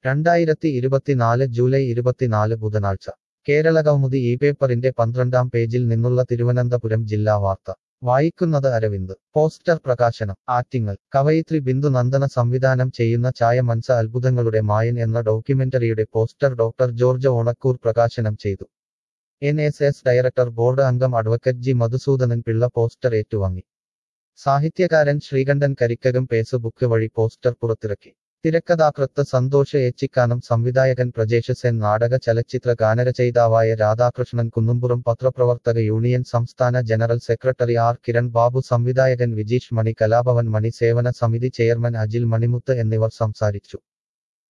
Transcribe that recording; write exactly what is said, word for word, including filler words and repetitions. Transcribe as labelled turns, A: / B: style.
A: രണ്ടായിരത്തി ഇരുപത്തിനാല് ജൂലൈ ഇരുപത്തിനാല് ബുധനാഴ്ച കേരള കൗമുദി ഈ പേപ്പറിന്റെ പന്ത്രണ്ടാം പേജിൽ നിന്നുള്ള തിരുവനന്തപുരം ജില്ലാ വാർത്ത വായിക്കുന്നത് അരവിന്ദ് പോസ്റ്റർ പ്രകാശനം ആറ്റിങ്ങൽ കവയിത്രി ബിന്ദു നന്ദന സംവിധാനം ചെയ്യുന്ന ചായ മനസ അത്ഭുതങ്ങളുടെ മായൻ എന്ന ഡോക്യുമെന്ററിയുടെ പോസ്റ്റർ ഡോക്ടർ ജോർജ് ഓണക്കൂർ പ്രകാശനം ചെയ്തു N S S director board അംഗം advocate G Madhusoodanan Pillai poster ഏറ്റുവാങ്ങി സാഹിത്യകാരൻ ശ്രീകണ്ഠൻ കരിക്കകം ഫേസ്ബുക്ക് വഴി പോസ്റ്റർ പുറത്തിറക്കി തിരക്കഥാകൃത്ത് സന്തോഷ് ഏച്ചിക്കാനം സംവിധായകൻ പ്രജേഷ് സെൻ നാടക ചലച്ചിത്ര ഗാനരചയിതാവായ രാധാകൃഷ്ണൻ കുന്നുംപുറം പത്രപ്രവർത്തക യൂണിയൻ സംസ്ഥാന general secretary R Kiran Babu സംവിധായകൻ വിജീഷ് മണി കലാഭവൻ മണി സേവന സമിതി ചെയർമാൻ അജിൽ മണിമുത്ത് എന്നിവർ സംസാരിച്ചു.